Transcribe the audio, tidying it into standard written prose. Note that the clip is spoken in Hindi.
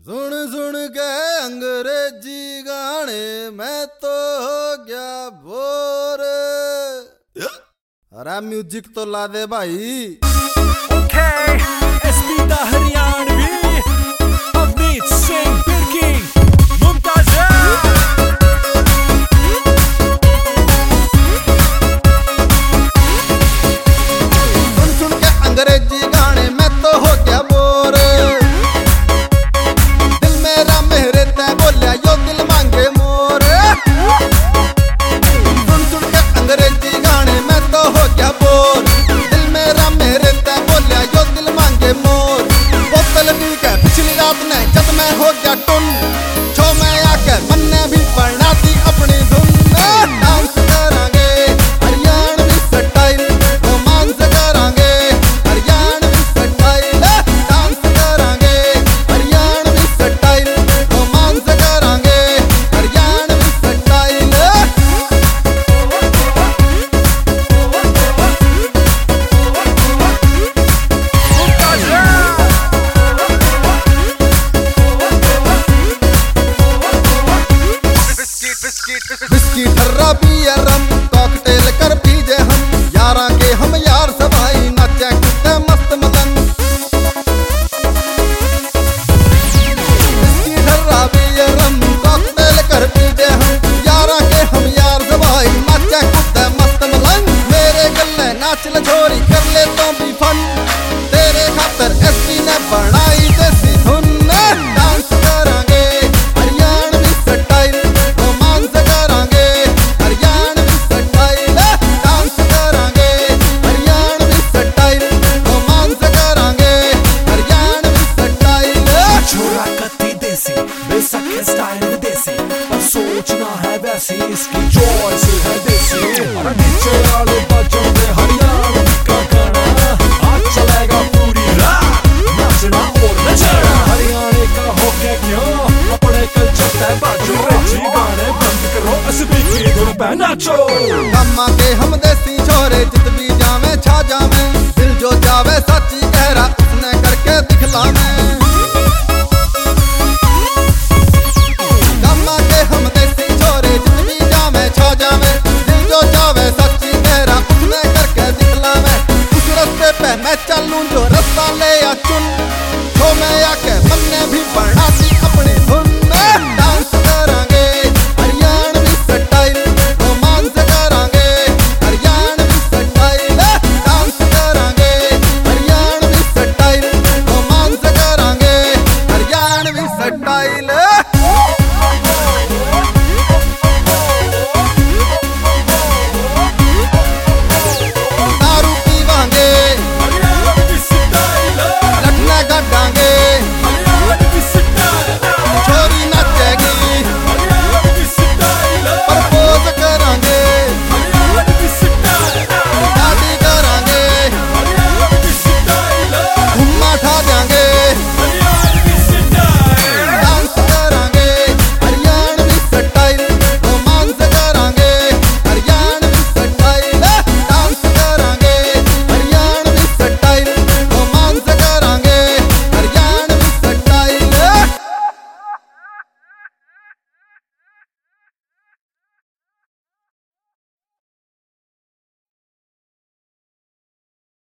सुन सुन के अंग्रेजी गाने मैं तो हो गया बोर। अरे म्यूजिक तो ला दे भाई। Okay, SB दा हरियाणवी अवनीत सिंह बिरकी मुमताज सुन सुन के अंग्रेजी गाने मैं तो हो गया बोर। दिल मेरा मेरे ते बोलिया यो दिल मांगे मोर। सुन सुन के अंग्रेजी गाने मैं तो हो गया बोर। दिल मेरा मेरे ते बोलिया यो दिल मांगे मोर। बोतल पी के पिछली रात ने जब मैं हो गया टुन, छो में आकर मन ने भी बना दी अपनी धुन। डांस करांगे हरियाणवी स्टाइल, रोमांस करांगे हरियाणवी स्टाइल। डांस करांगे हरियाणवी स्टाइल, रोमांस करांगे हरियाणवी स्टाइल। बिस्की ठर्रा पिया रम कॉकटेल कर पीजे हम, यारा के हम यार सभाई नाचे कूदे मस्त मदन। बिस्की ठर्रा पिया रम कॉकटेल कर पीजे हम, यारा के हम यार सभाई नाचे कूदे मस्त मदन। मेरे गले नाच ले छोरी कर ले तो भी फन, तेरे खातर एसपी ने बनाई देसी धुन। डांस करांगे हरियाणवी स्टाइल, रोमांस करांगे हरियाणवी स्टाइल। डांस करांगे हरियाणवी स्टाइल, रोमांस करांगे हरियाणवी स्टाइल। छोरा कत्ती देसी बेशक है स्टाइल विदेशी, पर सोचना है वैसी इसकी चॉइस है देसी। और नीचे वाले बच्चों में हरियाणवी का गाना आज चलेगा पूरी रात, नाचना और नचना। हरियाणा का हो के क्यों अपने कल्चर पे बाजू, अंग्रेजी गाने बंद करो एसबी की धुन पे नाचो। कमा के हम देसी